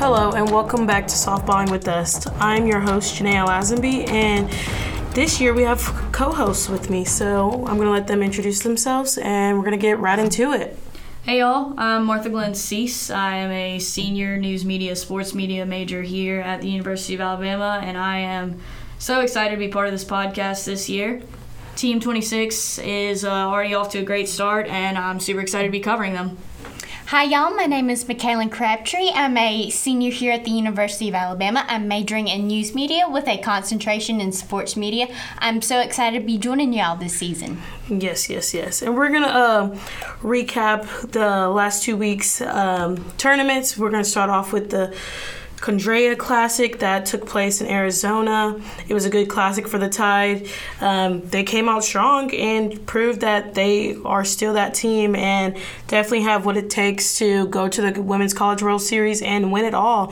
Hello and welcome back to Softballing with Us. I'm your host, Janae Lazenby, and this year we have co-hosts with me, so I'm going to let them introduce themselves and we're going to get right into it. Hey y'all, I'm Martha Glenn Cease. I am a senior news media, sports media major here at the University of Alabama, and I am so excited to be part of this podcast this year. Team 26 is already off to a great start, and I'm super excited to be covering them. Hi, y'all. My name is Michaela Crabtree. I'm a senior here at the University of Alabama. I'm majoring in news media with a concentration in sports media. I'm so excited to be joining y'all this season. Yes. And we're going to recap the last 2 weeks' tournaments. We're going to start off with the Condrea Classic that took place in Arizona. It was a good classic for the Tide. They came out strong and proved that they are still that team and definitely have what it takes to go to the Women's College World Series and win it all.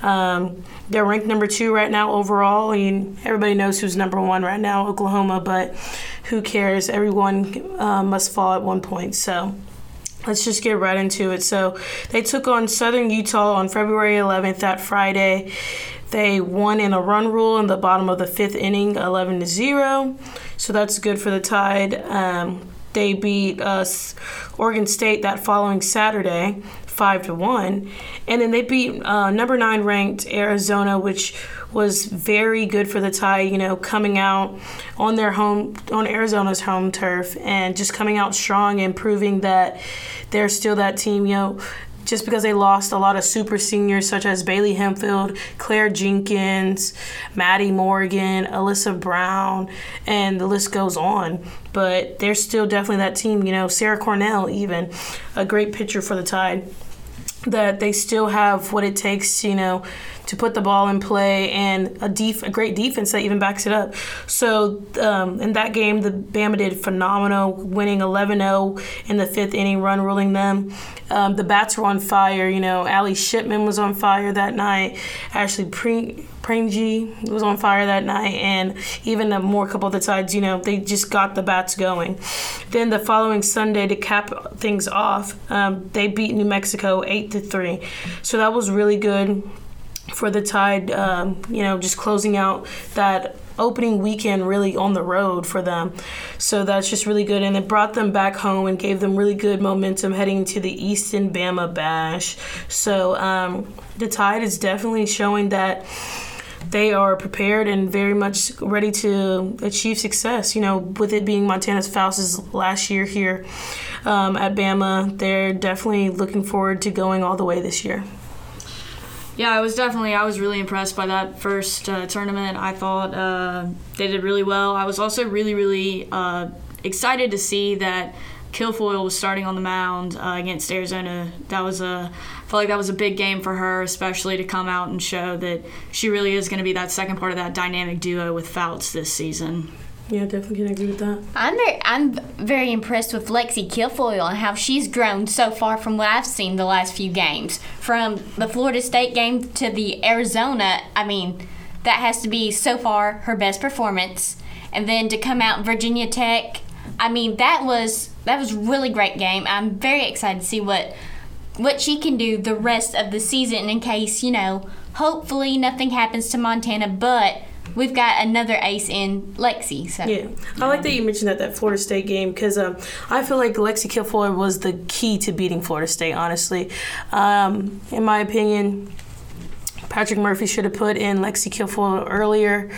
They're ranked number 2 right now overall. I mean, everybody knows who's number 1 right now, Oklahoma, but who cares? Everyone must fall at one point, so let's just get right into it. So they took on Southern Utah on February 11th, that Friday. They won in a run rule in the bottom of the 5th inning, 11-0. So that's good for the Tide. They beat Oregon State that following Saturday, 5-1. And then they beat number 9 ranked Arizona, which was very good for the Tide, coming out on Arizona's home turf and just coming out strong and proving that they're still that team, just because they lost a lot of super seniors such as Bailey Hempfield, Claire Jenkins, Maddie Morgan, Alyssa Brown, and the list goes on. But they're still definitely that team, Sarah Cornell even, a great pitcher for the Tide, that they still have what it takes, to put the ball in play and a great defense that even backs it up. So in that game, the Bama did phenomenal, winning 11-0 in the 5th inning, run ruling them. The bats were on fire. Allie Shipman was on fire that night. Ashley Pringy was on fire that night, and even a couple of the Tides, they just got the bats going. Then the following Sunday, to cap things off, they beat New Mexico 8-3. So that was really good for the Tide, just closing out that opening weekend really on the road for them. So that's just really good. And it brought them back home and gave them really good momentum heading to the Easton Bama Bash. So the Tide is definitely showing that they are prepared and very much ready to achieve success. With it being Montana Faust's last year here at Bama, they're definitely looking forward to going all the way this year. Yeah, I was really impressed by that first tournament. I thought they did really well. I was also really, really excited to see that Kilfoyle was starting on the mound against Arizona. I felt like that was a big game for her, especially to come out and show that she really is going to be that second part of that dynamic duo with Fouts this season. Yeah, definitely can agree with that. I'm very impressed with Lexi Kilfoyle and how she's grown so far from what I've seen the last few games. From the Florida State game to the Arizona, that has to be so far her best performance. And then to come out Virginia Tech, that was a really great game. I'm very excited to see what she can do the rest of the season in case, hopefully nothing happens to Montana, but we've got another ace in Lexi. So. Yeah. I like that you mentioned that Florida State game because I feel like Lexi Kilfoyle was the key to beating Florida State, honestly. In my opinion, Patrick Murphy should have put in Lexi Kilfoyle earlier.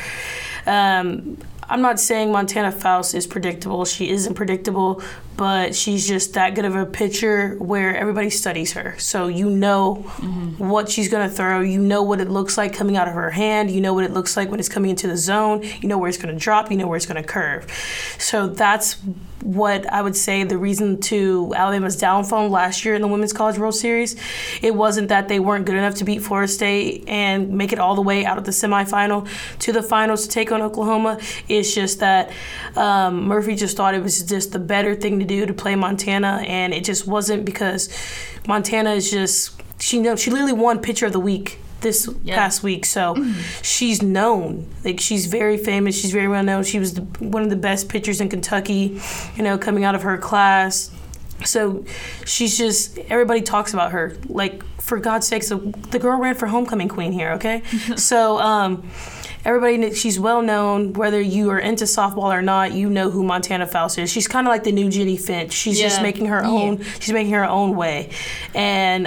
I'm not saying Montana Faust is predictable. She isn't predictable, but she's just that good of a pitcher where everybody studies her. So what she's going to throw. You know what it looks like coming out of her hand. You know what it looks like when it's coming into the zone. You know where it's going to drop. You know where it's going to curve. So that's what I would say the reason to Alabama's downfall last year in the Women's College World Series. It wasn't that they weren't good enough to beat Florida State and make it all the way out of the semifinal to the finals to take on Oklahoma. It's just that Murphy just thought it was just the better thing to do to play Montana, and it just wasn't because Montana is just she literally won Pitcher of the Week this past week, so she's known. She's very famous. She's very well known. She was one of the best pitchers in Kentucky, coming out of her class. So she's just, everybody talks about her. Like, for God's sakes, the girl ran for homecoming queen here, okay? So everybody, she's well known. Whether you are into softball or not, you know who Montana Faust is. She's kind of like the new Jenny Finch. She's just making her own. She's making her own way, and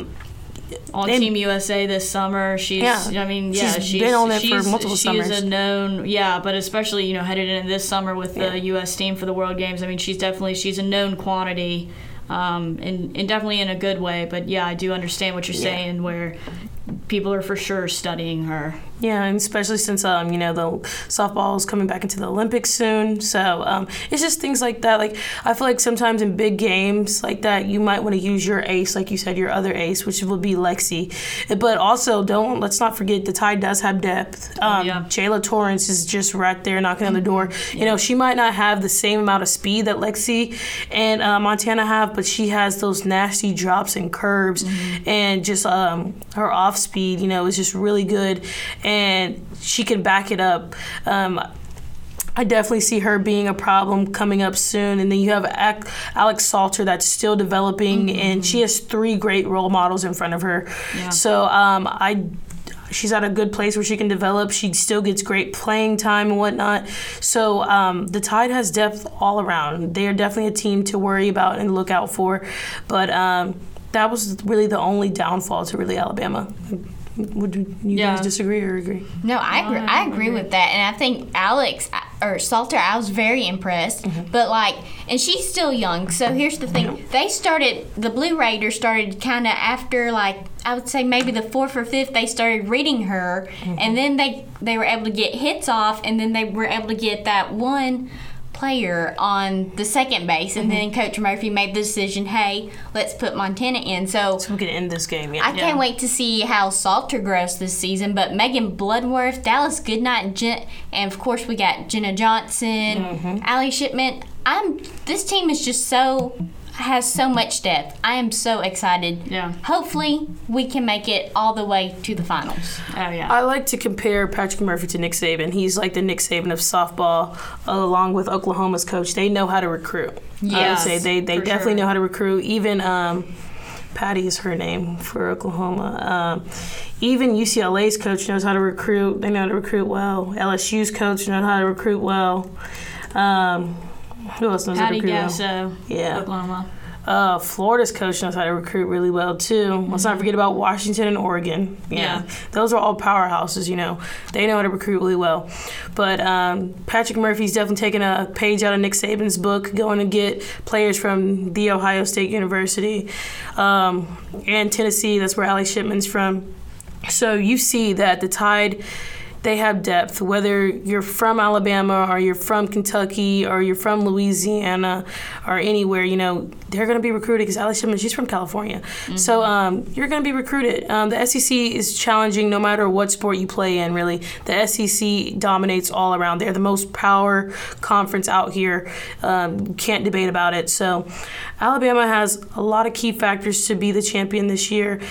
on Team USA this summer, she's she's been on it for multiple summers. She's a known, but especially headed into this summer with the U.S. team for the World Games. I mean, she's a known quantity, and definitely in a good way. But I do understand what you're saying, where people are for sure studying her. Yeah, and especially since the softball is coming back into the Olympics soon, so it's just things like that. Like, I feel like sometimes in big games like that, you might want to use your ace, like you said, your other ace, which would be Lexi. But also, let's not forget the Tide does have depth. Jayla Torrance is just right there knocking on the door. She might not have the same amount of speed that Lexi and Montana have, but she has those nasty drops and curves, and just her off speed, is just really good. And she can back it up. I definitely see her being a problem coming up soon. And then you have Alex Salter that's still developing, and she has 3 great role models in front of her. Yeah. So she's at a good place where she can develop. She still gets great playing time and whatnot. So the Tide has depth all around. They are definitely a team to worry about and look out for. But that was really the only downfall to really Alabama. Would you guys disagree or agree? No, I agree with that. And I think Salter, I was very impressed. But and she's still young. So here's the thing. The Blue Raiders started kind of after, I would say maybe the 4th or 5th, they started reading her. And then they were able to get hits off. And then they were able to get that one player on the second base, and then Coach Murphy made the decision, hey, let's put Montana in. So we can end this game. I can't wait to see how Salter grows this season. But Megan Bloodworth, Dallas Goodnight, and of course we got Jenna Johnson, Allie Shipman. This team is just has so much depth. I am so excited. Yeah. Hopefully, we can make it all the way to the finals. Oh, yeah. I like to compare Patrick Murphy to Nick Saban. He's like the Nick Saban of softball, along with Oklahoma's coach. They know how to recruit. Yes, I would say they definitely know how to recruit. Even Patty is her name for Oklahoma. Even UCLA's coach knows how to recruit. They know how to recruit well. LSU's coach knows how to recruit well. Who else knows how to recruit well? Patty Gasso, Oklahoma. Florida's coach knows how to recruit really well, too. Let's not forget about Washington and Oregon. Yeah. Those are all powerhouses, They know how to recruit really well. But Patrick Murphy's definitely taking a page out of Nick Saban's book, going to get players from The Ohio State University and Tennessee. That's where Allie Shipman's from. So you see that the Tide, they have depth. Whether you're from Alabama or you're from Kentucky or you're from Louisiana or anywhere, they're going to be recruited because Allie Shipman, she's from California. So you're going to be recruited. The SEC is challenging no matter what sport you play in, really. The SEC dominates all around. They're the most power conference out here. Can't debate about it. So Alabama has a lot of key factors to be the champion this year.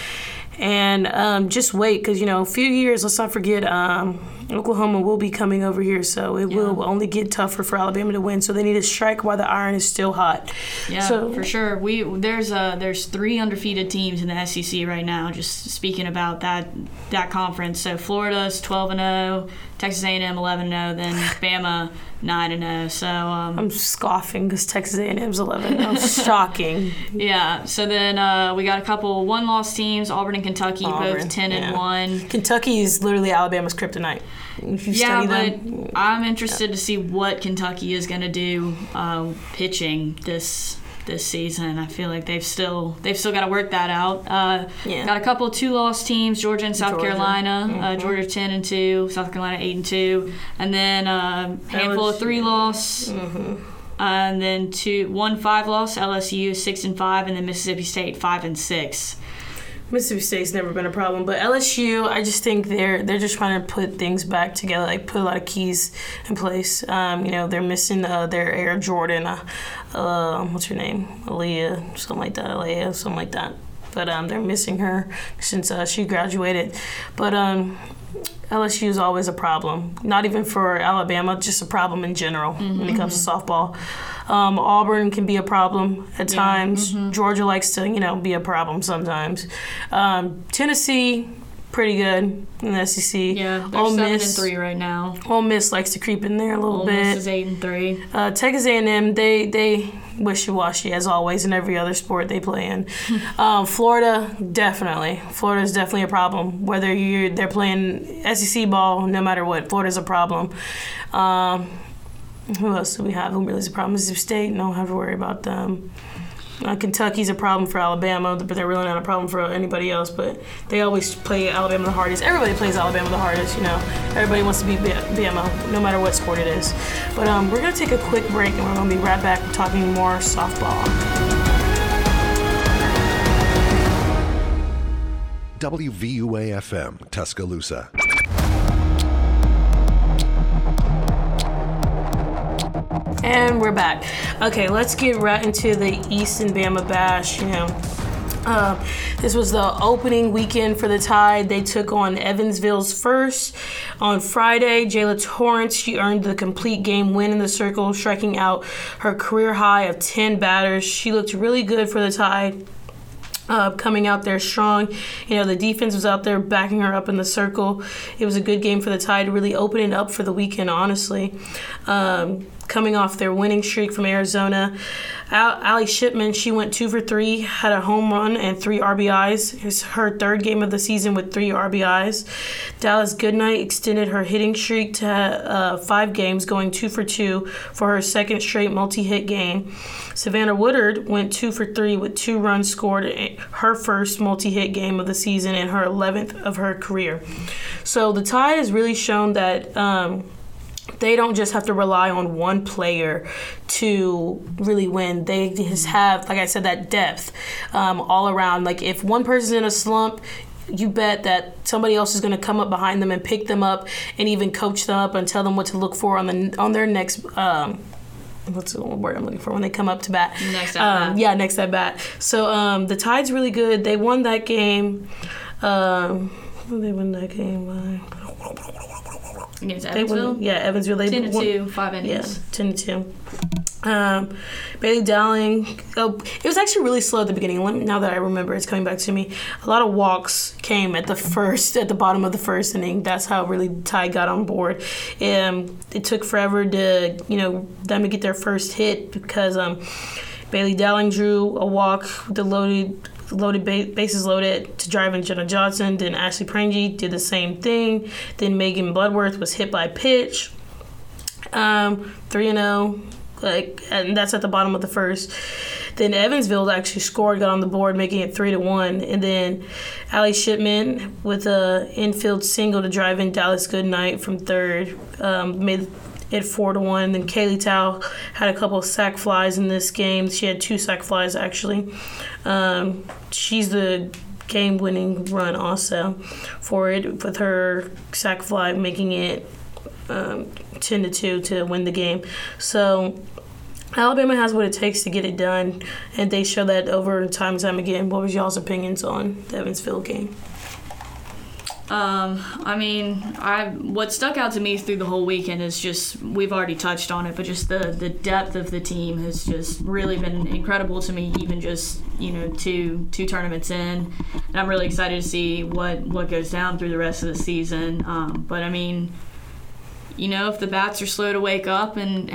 And just wait, because, a few years, let's not forget, Oklahoma will be coming over here, so it will only get tougher for Alabama to win. So they need to strike while the iron is still hot. Yeah, so, for sure. There's 3 undefeated teams in the SEC right now, just speaking about that conference. So Florida's 12-0, Texas A&M 11-0, then Bama 9-0. So I'm scoffing because Texas A&M's 11-0. Shocking. Yeah. So then we got a couple one-loss teams, Auburn and Kentucky, both 10-1. Kentucky is literally Alabama's kryptonite. If you study them. But I'm interested to see what Kentucky is going to do pitching this season. I feel like they've still got to work that out. Got a couple of 2-loss teams, Georgia and South Carolina. Georgia 10-2, South Carolina 8-2, and then a handful of 3-loss. And then 1 5-loss, LSU 6-5, and then Mississippi State 5-6. Mississippi State's never been a problem, but LSU, I just think they're just trying to put things back together, put a lot of keys in place. They're missing their Air Jordan. What's her name? Aaliyah, something like that. But they're missing her since she graduated. But LSU is always a problem. Not even for Alabama, just a problem in general when it comes to softball. Auburn can be a problem at times. Georgia likes to, be a problem sometimes. Tennessee, pretty good in the SEC. Yeah, they're 7-3 right now. Ole Miss likes to creep in there a little bit. Ole Miss is 8-3. Texas A&M, they wishy-washy as always in every other sport they play in. Florida, definitely. Florida's definitely a problem. Whether they're playing SEC ball, no matter what, Florida's a problem. Who else do we have? Who really is a problem? Mississippi State, don't have to worry about them. Kentucky's a problem for Alabama, but they're really not a problem for anybody else. But they always play Alabama the hardest. Everybody plays Alabama the hardest, Everybody wants to beat Bama, no matter what sport it is. But we're going to take a quick break, and we're going to be right back talking more softball. WVUA-FM, Tuscaloosa. And we're back. Okay, let's get right into the Easton Bama Bash. This was the opening weekend for the Tide. They took on Evansville's first. On Friday, Jayla Torrance, she earned the complete game win in the circle, striking out her career high of 10 batters. She looked really good for the Tide. Coming out there strong. The defense was out there backing her up in the circle. It was a good game for the Tide, really opening up for the weekend, honestly. Coming off their winning streak from Arizona. Allie Shipman, she went 2 for 3, had a home run and 3 RBIs. It's her third game of the season with 3 RBIs. Dallas Goodnight extended her hitting streak to 5 games, going 2 for 2 for her second straight multi-hit game. Savannah Woodard went 2 for 3 with 2 runs scored in her first multi-hit game of the season and her 11th of her career. So the Tide has really shown that they don't just have to rely on one player to really win. They just have, like I said, that depth all around. Like if one person's in a slump, you bet that somebody else is going to come up behind them and pick them up and even coach them up and tell them what to look for on their next what's the word I'm looking for when they come up to bat? Next at bat. Yeah, next at bat. So the Tide's really good. They won that game. They won that game by... Against Evansville? Evansville. They 10-2, 5 innings. Yeah, 10-2. Bailey Dowling. It was actually really slow at the beginning. Now that I remember, it's coming back to me. A lot of walks came at the bottom of the first inning. That's how really Tide got on board. It took forever to, them to get their first hit because Bailey Dowling drew a walk with the bases loaded to drive in Jenna Johnson. Then Ashley Prangy did the same thing. Then Megan Bloodworth was hit by a pitch. 3-0, and that's at the bottom of the first. Then Evansville actually scored, got on the board, making it 3-1. And then Allie Shipman with a infield single to drive in Dallas Goodnight from third, made it 4-1. Then Kaylee Tao had a couple of sac flies in this game. She had 2 sac flies actually. She's the game-winning run also for it with her sac fly, making it 10-2 to win the game. So Alabama has what it takes to get it done, and they show that over time and time again. What was y'all's opinions on the Evansville game? What stuck out to me through the whole weekend is just, we've already touched on it, but just the depth of the team has just really been incredible to me, even just, two tournaments in. And I'm really excited to see what goes down through the rest of the season. If the bats are slow to wake up and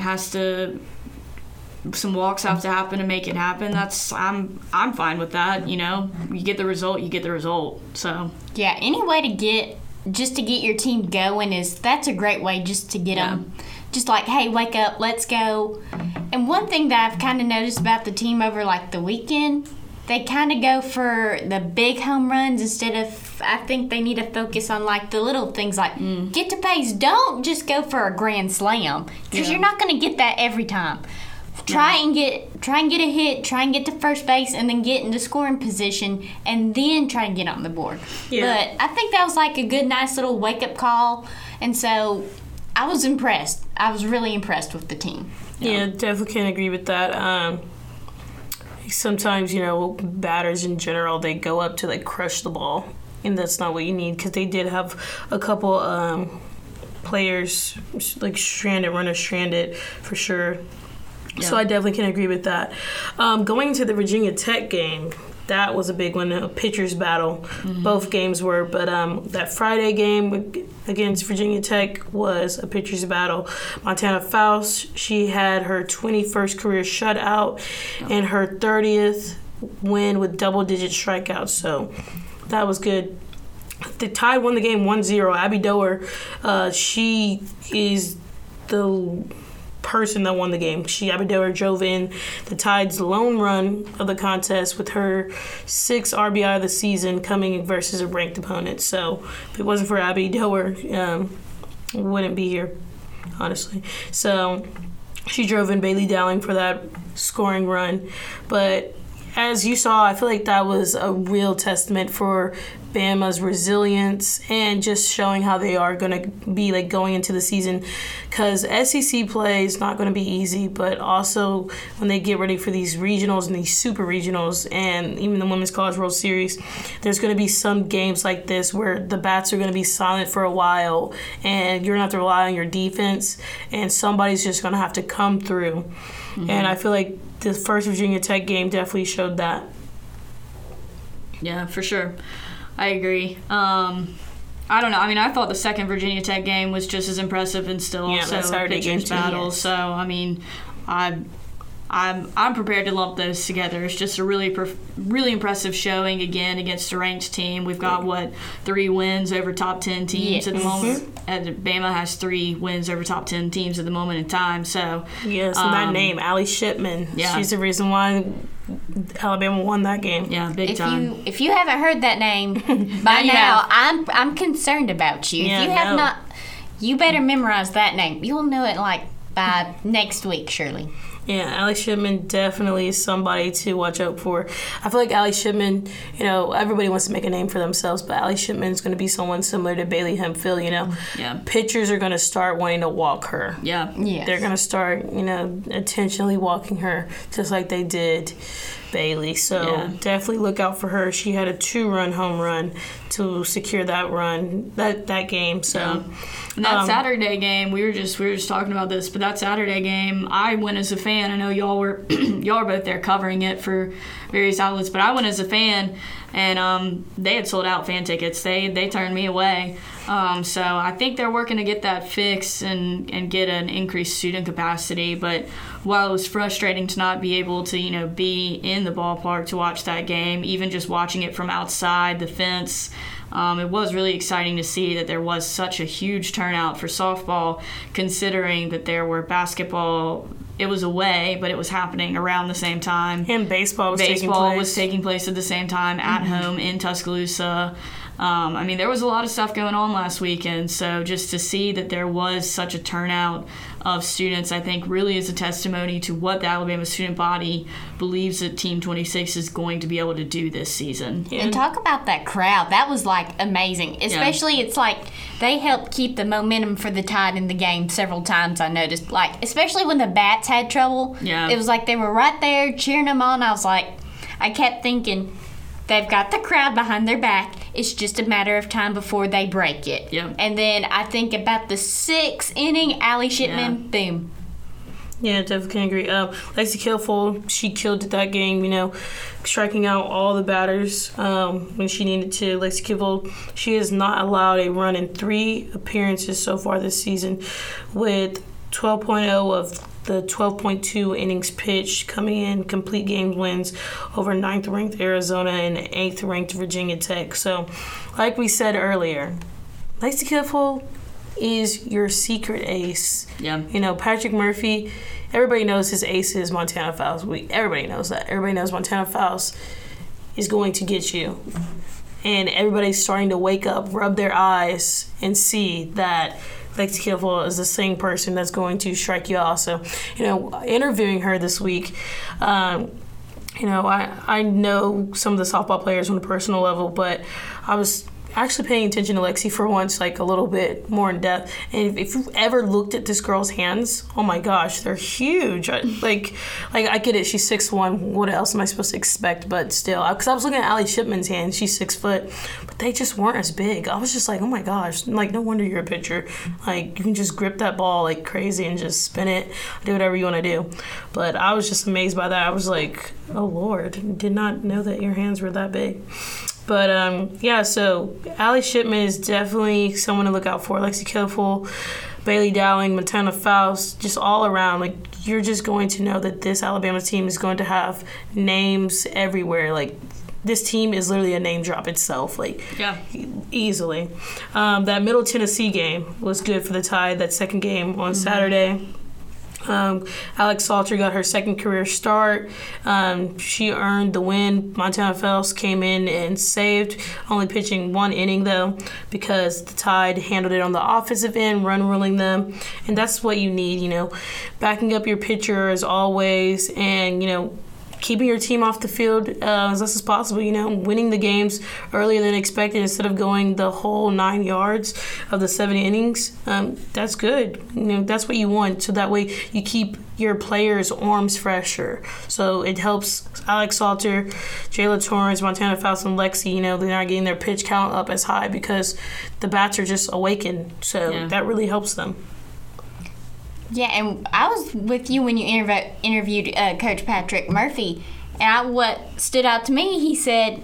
some walks have to happen to make it happen, I'm fine with that. You get the result, you get the result. So yeah, any way to get your team going that's a great way just to get them just like, hey, wake up, let's go. And one thing that I've kind of noticed about the team over the weekend, they kind of go for the big home runs instead of, I think they need to focus on the little things get to base. Don't just go for a grand slam because you're not going to get that every time. Try and get a hit, try and get to first base, and then get into scoring position, and then try and get on the board. Yeah. But I think that was a good, nice little wake-up call, and so I was impressed. I was really impressed with the team. Yeah, definitely can agree with that. Sometimes, batters in general, they go up to crush the ball, and that's not what you need because they did have a couple players like runners stranded for sure. Yeah. So I definitely can agree with that. Going into the Virginia Tech game, that was a big one, a pitcher's battle. Mm-hmm. Both games were, but that Friday game against Virginia Tech was a pitcher's battle. Montana Faust, she had her 21st career shutout and her 30th win with double-digit strikeouts, so that was good. The Tide won the game 1-0. Abby Doer, she is the person that won the game. Abby Doer drove in the Tide's lone run of the contest with her 6th RBI of the season coming versus a ranked opponent. So if it wasn't for Abby Doer, wouldn't be here, honestly. So she drove in Bailey Dowling for that scoring run. But as you saw, I feel like that was a real testament for Bama's resilience and just showing how they are going to be like going into the season, because SEC play is not going to be easy, but also when they get ready for these regionals and these super regionals and even the Women's College World Series, there's going to be some games like this where the bats are going to be silent for a while and you're going to have to rely on your defense and somebody's just going to have to come through. Mm-hmm. And I feel like the first Virginia Tech game definitely showed that. Yeah, for sure. I agree. I don't know. I mean, I thought the second Virginia Tech game was just as impressive and still also a pitcher's battle. So, I mean, I'm prepared to lump those together. It's just a really impressive showing again against a ranked team. We've got 3 wins over top 10 teams at the moment. And Bama has 3 wins over top 10 teams at the moment in time. So yes, and that name, Allie Shipman. Yeah. She's the reason why Alabama won that game. Yeah, big time. If you haven't heard that name by now, I'm concerned about you. Yeah, if you have not, you better memorize that name. You'll know it like by next week, surely. Yeah, Allie Shipman definitely is somebody to watch out for. I feel like Allie Shipman, everybody wants to make a name for themselves, but Allie Shipman is going to be someone similar to Bailey Hemphill, Yeah. Pitchers are going to start wanting to walk her. Yeah. Yes. They're going to start, intentionally walking her just like they did Bailey. So definitely look out for her. She had a 2-run home run to secure that run, that game. So. Yeah. And that Saturday game, we were just talking about this, but that Saturday game, I went as a fan. I know y'all were both there covering it for various outlets, but I went as a fan, and they had sold out fan tickets. They turned me away. So I think they're working to get that fixed and get an increased student capacity. But while it was frustrating to not be able to, be in the ballpark to watch that game, even just watching it from outside the fence, it was really exciting to see that there was such a huge turnout for softball, considering that there were basketball. It was away, but it was happening around the same time. And baseball was taking place at the same time at home in Tuscaloosa. There was a lot of stuff going on last weekend, so just to see that there was such a turnout of students, I think really is a testimony to what the Alabama student body believes that Team 26 is going to be able to do this season. And talk about that crowd. That was, amazing. Especially, it's they helped keep the momentum for the Tide in the game several times, I noticed. Especially when the bats had trouble. Yeah. It was they were right there cheering them on. I kept thinking, they've got the crowd behind their back. It's just a matter of time before they break it. Yep. And then I think about the 6th inning, Allie Shipman, boom. Yeah, definitely can agree. Lexi Kilfoyle, she killed it that game, striking out all the batters when she needed to. Lexi Kilfoyle, she has not allowed a run in 3 appearances so far this season, with 12.0 of the 12.2 innings pitched, coming in complete game wins over 9th-ranked Arizona and 8th-ranked Virginia Tech. So, like we said earlier, Lexi Kilfoyle is your secret ace. Yeah. Patrick Murphy, everybody knows his ace is Montana Faust. Everybody knows that. Everybody knows Montana Faust is going to get you. And everybody's starting to wake up, rub their eyes, and see that Lexi Kilfoyle is the same person that's going to strike you out. So, interviewing her this week, I know some of the softball players on a personal level, but I was actually paying attention to Lexi for once, like a little bit more in depth. And if you've ever looked at this girl's hands, oh my gosh, they're huge. Like I get it, she's 6'1". What else am I supposed to expect? But still, because I was looking at Allie Shipman's hands, she's 6 foot, but they just weren't as big. I was just like, oh my gosh, like no wonder you're a pitcher. Like you can just grip that ball like crazy and just spin it, do whatever you want to do. But I was just amazed by that. I was like, oh Lord, did not know that your hands were that big. But yeah, so Allie Shipman is definitely someone to look out for. Lexi Kilfoyle, Bailey Dowling, Montana Faust, just all around. Like you're just going to know that this Alabama team is going to have names everywhere. Like this team is literally a name drop itself, like easily. That Middle Tennessee game was good for the Tide. That second game on Saturday. Alex Salter got her second career start. She earned the win. Montana Faust came in and saved, only pitching 1 inning though, because the Tide handled it on the offensive end, run ruling them, and that's what you need, backing up your pitcher as always, and keeping your team off the field as less as possible, winning the games earlier than expected instead of going the whole 9 yards of the 7 innings. That's good. That's what you want. So that way you keep your players' arms fresher. So it helps Alex Salter, Jayla Torrance, Montana Faust, and Lexi, they're not getting their pitch count up as high because the bats are just awakened. So that really helps them. Yeah, and I was with you when you interviewed Coach Patrick Murphy, and what stood out to me, he said,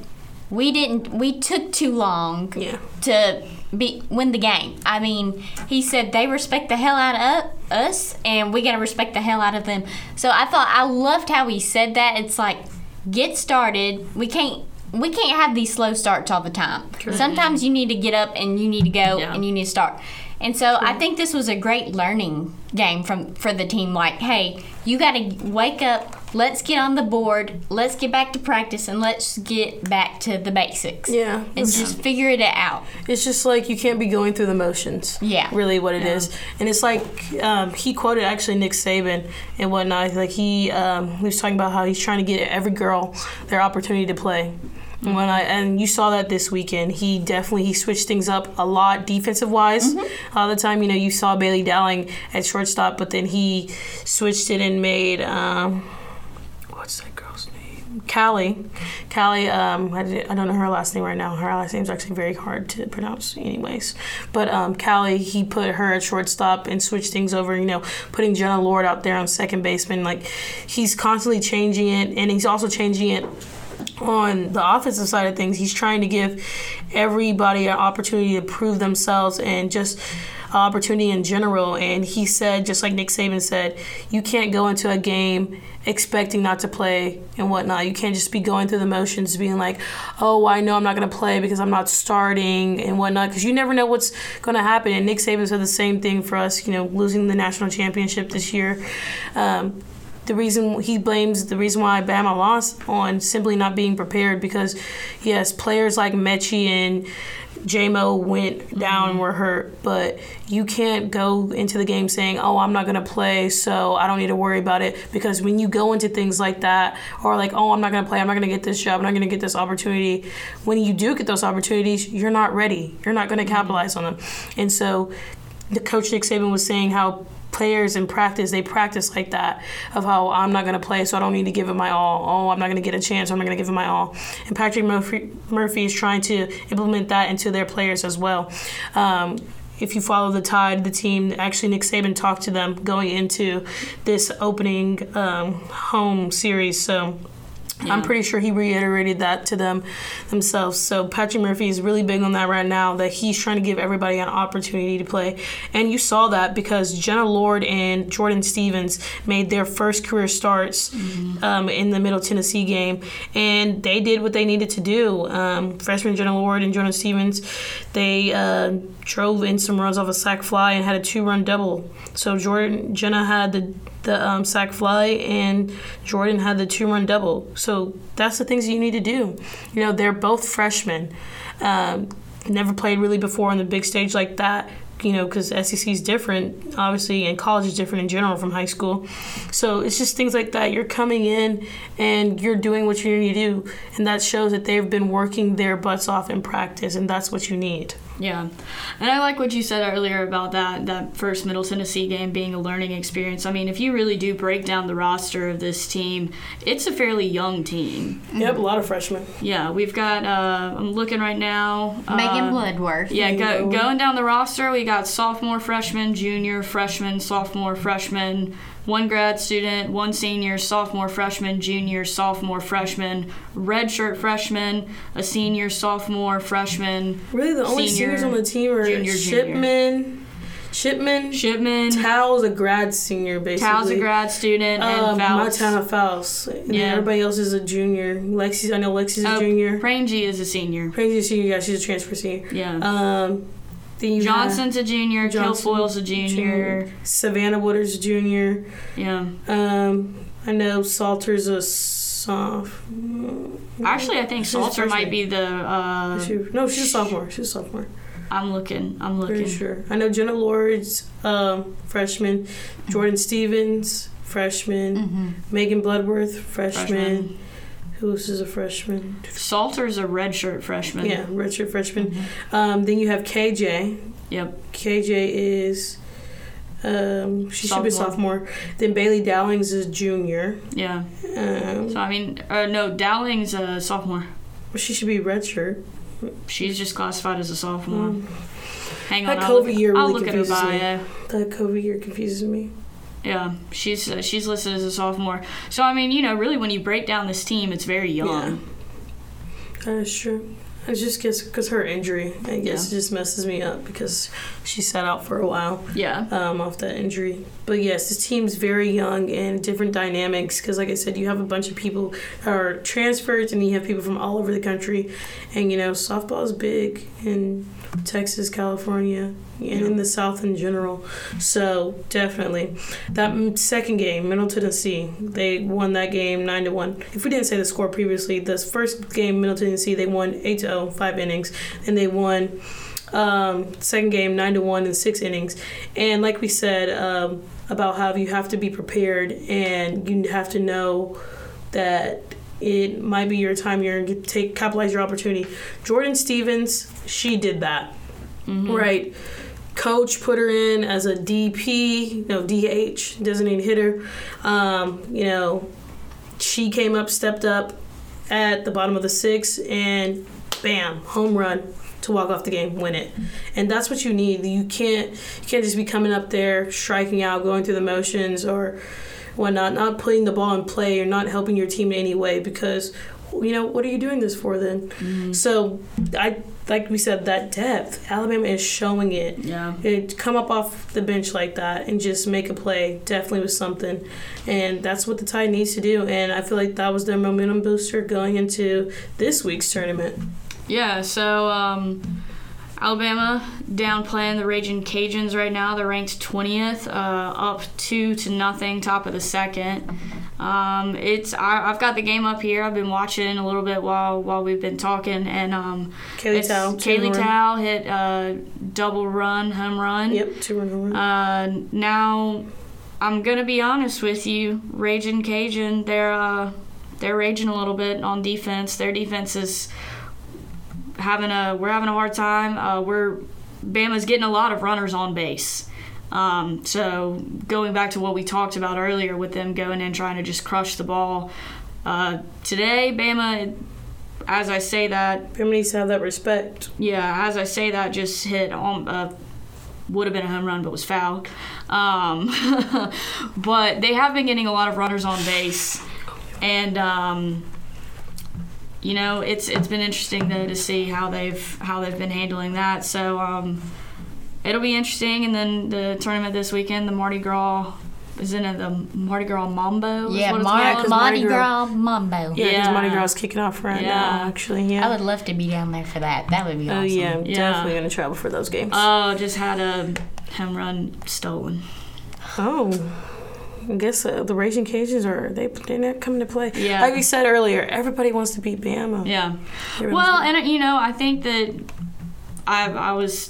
we took too long to win the game. I mean, he said they respect the hell out of us, and we got to respect the hell out of them. So I loved how he said that. It's like, get started. We can't have these slow starts all the time. True. Sometimes you need to get up and you need to go and you need to start. And so I think this was a great learning game for the team. Like, hey, you got to wake up. Let's get on the board. Let's get back to practice, and let's get back to the basics. Yeah. And just figure it out. It's just like you can't be going through the motions. Yeah. Really what it is. And it's like he quoted actually Nick Saban and whatnot. Like he was talking about how he's trying to get every girl their opportunity to play. And you saw that this weekend. He switched things up a lot defensive wise. All the time, you saw Bailey Dowling at shortstop, but then he switched it and made what's that girl's name? Callie. I don't know her last name right now. Her last name is actually very hard to pronounce, anyways. But Callie, he put her at shortstop and switched things over. Putting Jenna Lord out there on second baseman. Like he's constantly changing it, and he's also changing it on the offensive side of things. He's trying to give everybody an opportunity to prove themselves and just opportunity in general. And he said, just like Nick Saban said, you can't go into a game expecting not to play and whatnot. You can't just be going through the motions being like, oh, I know I'm not going to play because I'm not starting and whatnot, because you never know what's going to happen. And Nick Saban said the same thing for us, losing the national championship this year. The reason he blames the reason why Bama lost on simply not being prepared, because yes, players like Mechie and J-Mo went down and were hurt, but you can't go into the game saying, oh, I'm not going to play, so I don't need to worry about it. Because when you go into things like that, or like, oh, I'm not going to play, I'm not going to get this job, I'm not going to get this opportunity, when you do get those opportunities, you're not ready. You're not going to capitalize on them. And so the coach Nick Saban was saying how players in practice, they practice like that, of how I'm not going to play, so I don't need to give it my all. Oh, I'm not going to get a chance, I'm not going to give it my all. And Patrick Murphy is trying to implement that into their players as well. If you follow the Tide, the team, actually Nick Saban talked to them going into this opening home series, so I'm pretty sure he reiterated that to themselves. So Patrick Murphy is really big on that right now, that he's trying to give everybody an opportunity to play. And you saw that because Jenna Lord and Jordan Stevens made their first career starts in the Middle Tennessee game. And they did what they needed to do. Freshman Jenna Lord and Jordan Stevens, they drove in some runs off a sac fly and had a 2-run double. So Jenna had the sac fly, and Jordan had the 2-run double. So that's the things you need to do. They're both freshmen, never played really before on the big stage like that. because SEC is different, obviously, and college is different in general from high school. So it's just things like that. You're coming in and you're doing what you need to do, and that shows that they've been working their butts off in practice, and that's what you need. Yeah, and I like what you said earlier about that first Middle Tennessee game being a learning experience. I mean, if you really do break down the roster of this team, it's a fairly young team. Yep, a lot of freshmen. Yeah, we've got, I'm looking right now. Megan Bloodworth. Yeah, going down the roster, we got sophomore, freshman, junior, freshman, sophomore, freshman, one grad student, one senior, sophomore, freshman, junior, sophomore, freshman, redshirt freshman, a senior, sophomore, freshman. Really, the only seniors on the team are junior, Shipman. Tao's a grad senior, basically. Tao's a grad student, and Fouts. Montana Fouts. Yeah. Everybody else is a junior. I know Lexi's a junior. Rangy is a senior. Rangy's a senior, yeah, she's a transfer senior. Yeah. Johnson's a junior. Kilfoyle's a junior. Savannah Woodard's a junior. Yeah. I know Salter's a sophomore. Actually, I think Salter might be the. No, she's a sophomore. She's a sophomore. I'm looking. Pretty sure. I know Jenna Lord's freshman. Jordan Stevens, freshman. Mm-hmm. Megan Bloodworth, freshman. Who else is a freshman? Salter's a redshirt freshman. Yeah, redshirt freshman. Mm-hmm. Then you have KJ. Yep. KJ is, she should be a sophomore. Then Bailey Dowlings is junior. Yeah. No, Dowlings a sophomore. Well, she should be redshirt. She's just classified as a sophomore. Hang on, that COVID year really look at her bio. That COVID year confuses me. Yeah, she's listed as a sophomore. So, I mean, really when you break down this team, it's very young. Yeah. That is true. I just guess because her injury, I guess, just messes me up because she sat out for a while. Yeah. Off that injury. But yes, this team's very young and different dynamics because, like I said, you have a bunch of people that are transfers and you have people from all over the country. And, softball is big in Texas, California, and in the South in general. So, definitely. That second game, Middle Tennessee, they won that game 9-1. If we didn't say the score previously, this first game, Middle Tennessee, they won 8-0, 5 innings. And they won second game 9-1 in 6 innings. And like we said about how you have to be prepared and you have to know that it might be your time. You're going to capitalize your opportunity. Jordan Stevens, she did that. Mm-hmm. Right. Coach put her in as a DH, designated hitter. She came up, stepped up at the bottom of the 6th, and bam, home run to walk off the game, win it. And that's what you need. You can't just be coming up there, striking out, going through the motions or whatnot, not putting the ball in play or not helping your team in any way because, what are you doing this for then? Mm-hmm. So, like we said, that depth, Alabama is showing it. Yeah. It come up off the bench like that and just make a play definitely was something. And that's what the Tide needs to do. And I feel like that was their momentum booster going into this week's tournament. Yeah, so Alabama down playing the Raging Cajuns right now. They're ranked 20th, up 2-0, top of the second. I've got the game up here. I've been watching a little bit while we've been talking, and Kaylee Tao hit a double run, home run. Yep, 2-run home run. Now, I'm gonna be honest with you, Raging Cajun, they're raging a little bit on defense. Their defense is we're having a hard time. Bama's getting a lot of runners on base. So going back to what we talked about earlier with them going in trying to just crush the ball, today Bama, as I say that, Bama needs to have that respect. Yeah, as I say that, just hit would have been a home run but was fouled. But they have been getting a lot of runners on base, and it's been interesting though to see how they've been handling that. So it'll be interesting. And then the tournament this weekend, the Mardi Gras, isn't it the Mardi Gras Mambo? Yeah, Mardi Gras Mambo. Yeah, because Mardi Gras is kicking off right now, actually. Yeah, I would love to be down there for that. That would be awesome. Oh, yeah, definitely going to travel for those games. Oh, just had a home run stolen. Oh. I guess the Raging Cajuns they're not coming to play. Yeah. Like we said earlier, everybody wants to beat Bama. Yeah. Well, and I think that I was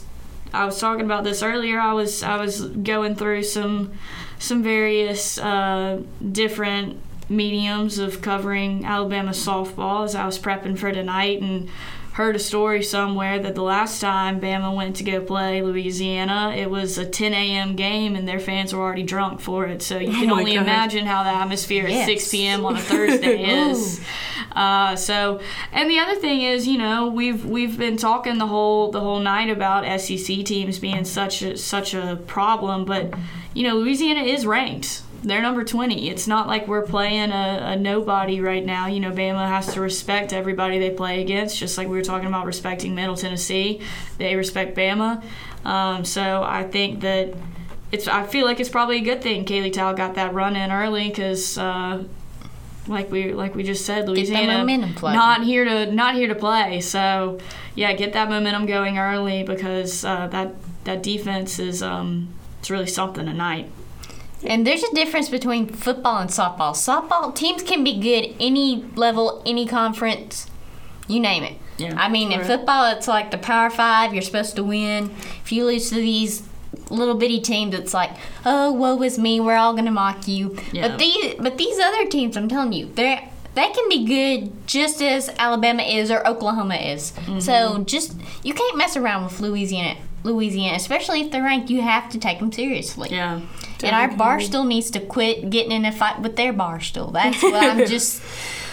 I was talking about this earlier. I was going through some various different mediums of covering Alabama softball as I was prepping for tonight, and heard a story somewhere that the last time Bama went to go play Louisiana, it was a 10 a.m. game and their fans were already drunk for it. So you can only imagine how the atmosphere at 6 p.m. on a Thursday is. And the other thing is, we've been talking the whole night about SEC teams being such a problem, but Louisiana is ranked. They're number 20. It's not like we're playing a nobody right now. Bama has to respect everybody they play against, just like we were talking about respecting Middle Tennessee. They respect Bama. So I think that I feel like it's probably a good thing Kaylee Tal got that run in early because, like we just said, Louisiana not here to play. So yeah, get that momentum going early because that defense is it's really something tonight. And there's a difference between football and softball. Softball teams can be good any level, any conference, you name it. Yeah, in football, it's like the Power 5, you're supposed to win. If you lose to these little bitty teams, it's like, oh, woe is me, we're all going to mock you. Yeah. But these other teams, I'm telling you, they can be good just as Alabama is or Oklahoma is. Mm-hmm. So you can't mess around with Louisiana, especially if they're ranked. You have to take them seriously. Yeah. And our Barstool needs to quit getting in a fight with their Barstool. That's what I'm just...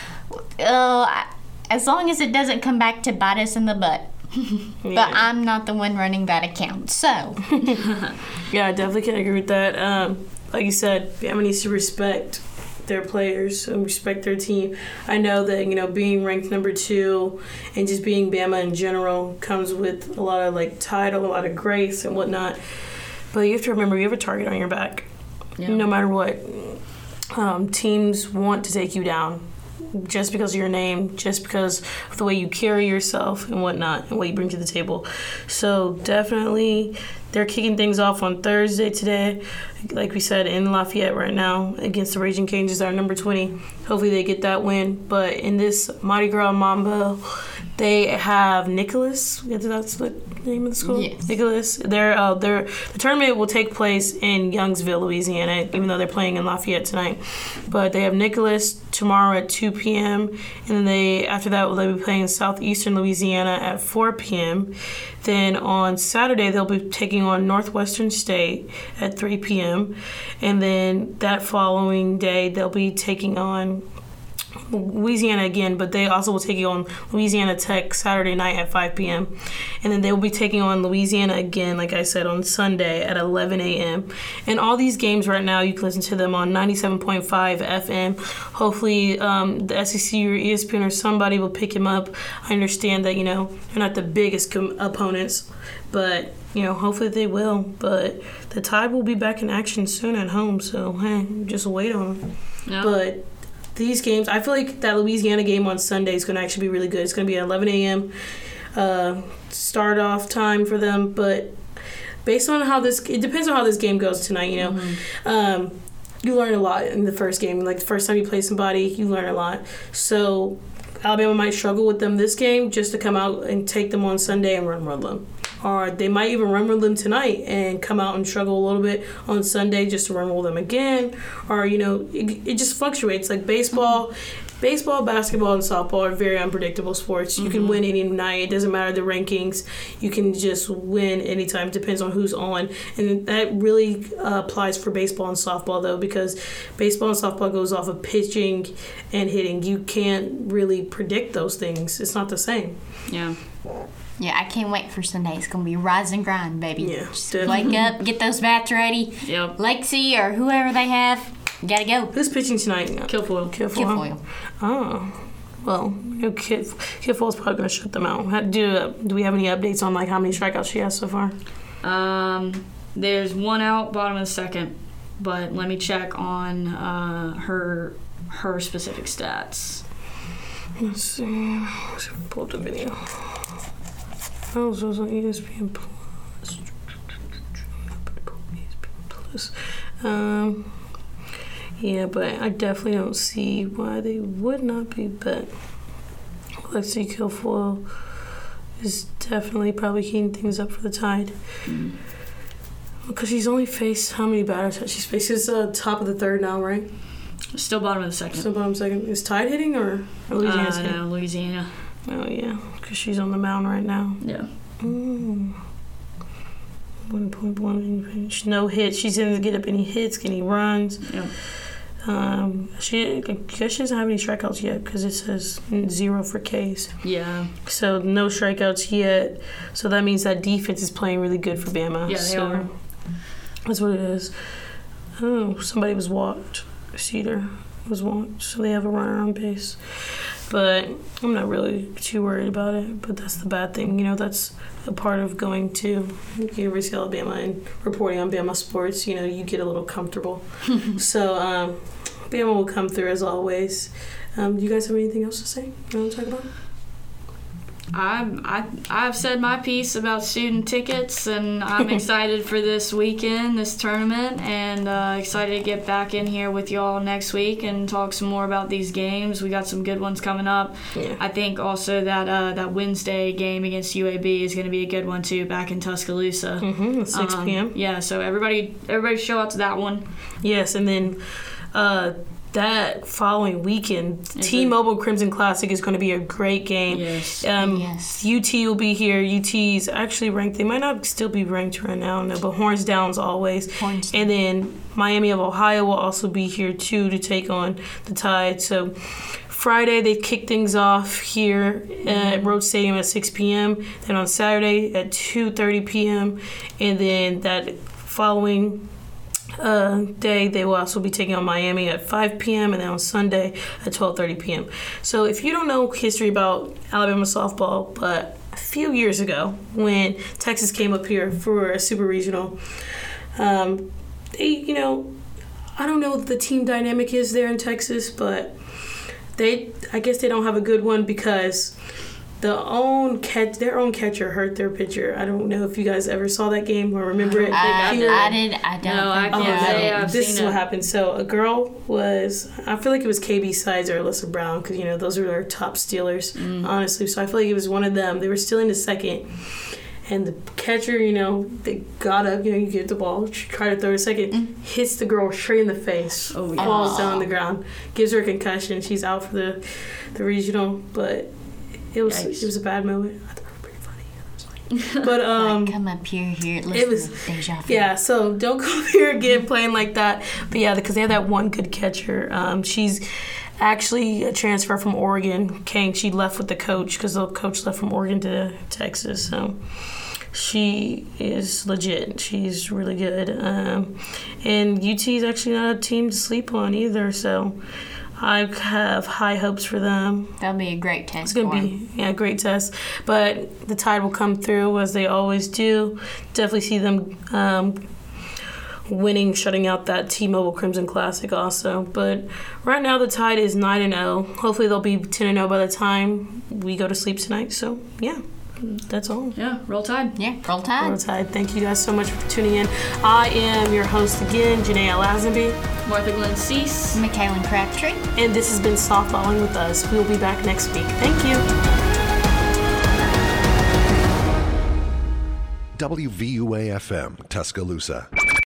as long as it doesn't come back to bite us in the butt. Yeah. But I'm not the one running that account, so... Yeah, I definitely can agree with that. Like you said, Bama needs to respect their players and respect their team. I know that, being ranked number 2 and just being Bama in general comes with a lot of, title, a lot of grace and whatnot. But you have to remember, you have a target on your back. Yeah. No matter what. Teams want to take you down just because of your name, just because of the way you carry yourself and whatnot and what you bring to the table. So definitely they're kicking things off on Thursday today, like we said, in Lafayette right now against the Raging Cajuns, our number 20. Hopefully they get that win. But in this Mardi Gras Mambo, they have Nicholas. That's the name of the school? Yes. Nicholas. The tournament will take place in Youngsville, Louisiana, even though they're playing in Lafayette tonight. But they have Nicholas tomorrow at 2 p.m. And then after that, they'll be playing Southeastern Louisiana at 4 p.m. Then on Saturday, they'll be taking on Northwestern State at 3 p.m. And then that following day, they'll be taking on Louisiana again, but they also will take you on Louisiana Tech Saturday night at 5 p.m. And then they will be taking on Louisiana again, like I said, on Sunday at 11 a.m. And all these games right now, you can listen to them on 97.5 FM. Hopefully the SEC or ESPN or somebody will pick him up. I understand that, they're not the biggest opponents, but, hopefully they will. But the Tide will be back in action soon at home, so, hey, just wait on them. No. But these games, I feel like that Louisiana game on Sunday is going to actually be really good. It's going to be at 11 a.m. Start off time for them, but based on it depends on how this game goes tonight, Mm-hmm. You learn a lot in the first game. Like the first time you play somebody, you learn a lot. So Alabama might struggle with them this game just to come out and take them on Sunday and run them. Or they might even run them tonight and come out and struggle a little bit on Sunday just to run them again. Or, it just fluctuates. Like baseball, basketball, and softball are very unpredictable sports. Mm-hmm. You can win any night. It doesn't matter the rankings. You can just win anytime. It depends on who's on. And that really applies for baseball and softball, though, because baseball and softball goes off of pitching and hitting. You can't really predict those things. It's not the same. Yeah. Yeah, I can't wait for Sunday. It's going to be rise and grind, baby. Yeah, just wake up, get those bats ready. Yep. Lexi or whoever they have, you got to go. Who's pitching tonight? Kilfoyle. Oh. Well, Kilfoyle's probably going to shut them out. Do we have any updates on how many strikeouts she has so far? There's one out, bottom of the second. But let me check on her specific stats. Let's see. Pull up the video. Oh, so it's on ESPN Plus. Yeah, but I definitely don't see why they would not be bet. Lexi Kilfoyle is definitely probably heating things up for the Tide. Because she's only faced how many batters has she's faced? She's top of the third now, right? Still bottom of the second. Still bottom second. Is Tide hitting or Louisiana's hitting? No, Louisiana. Oh, yeah. Because she's on the mound right now. Yeah. 1.1. No hits. She didn't get up any hits, any runs. Yeah. I guess she doesn't have any strikeouts yet because it says 0 for Ks. Yeah. So no strikeouts yet. So that means that defense is playing really good for Bama. Yeah, they are. That's what it is. Oh, somebody was walked. Cedar was walked. So they have a runner on base. But I'm not really too worried about it. But that's the bad thing. That's a part of going to University of Alabama and reporting on Bama sports. You get a little comfortable. So Bama will come through as always. Do you guys have anything else to say? You want to talk about? I've said my piece about student tickets, and I'm excited for this weekend, this tournament, and excited to get back in here with y'all next week and talk some more about these games. We got some good ones coming up. Yeah. I think also that Wednesday game against UAB is going to be a good one too, back in Tuscaloosa. At 6 p.m. Yeah, so everybody show up to that one. Yes, and then that following weekend, T-Mobile Crimson Classic is going to be a great game. Yes. Yes. UT will be here. UT's actually ranked. They might not still be ranked right now, but Horns Down's always. Horns And then Miami of Ohio will also be here too to take on the Tide. So Friday they kick things off here at Rhodes Stadium at 6 p.m. Then on Saturday at 2:30 p.m. And then that following day they will also be taking on Miami at 5 p.m. and then on Sunday at 12:30 p.m. So if you don't know history about Alabama softball, but a few years ago when Texas came up here for a super regional, they I don't know what the team dynamic is there in Texas, but I guess they don't have a good one because their own catcher hurt their pitcher. I don't know if you guys ever saw that game or remember it. I don't. No, I can't say I've This seen is it. what happened. So a girl I feel like it was KB Sides or Alyssa Brown because, those are their top stealers, honestly. So I feel like it was one of them. They were stealing the second. And the catcher, they got up, you get the ball, try to throw a second, hits the girl straight in the face, falls down on the ground, gives her a concussion. She's out for the regional, but it was a bad moment. I thought it was pretty funny. But come up here, it was deja vu. yeah. So don't come here again playing like that. But yeah, because they have that one good catcher. She's actually a transfer from Oregon. She left with the coach because the coach left from Oregon to Texas. So she is legit. She's really good. And UT is actually not a team to sleep on either. So I have high hopes for them. That'll be a great test. It's going to be a great test. But the Tide will come through as they always do. Definitely see them winning, shutting out that T-Mobile Crimson Classic also. But right now the Tide is 9-0. Hopefully they'll be 10-0 by the time we go to sleep tonight. So, yeah. That's all. Yeah, roll Tide. Yeah, roll Tide. Roll Tide. Thank you guys so much for tuning in. I am your host again, Janae Lazenby. Martha Glenn Cease. McKaylin Crabtree. And this has been Softballing with Us. We'll be back next week. Thank you. WVUA-FM, Tuscaloosa.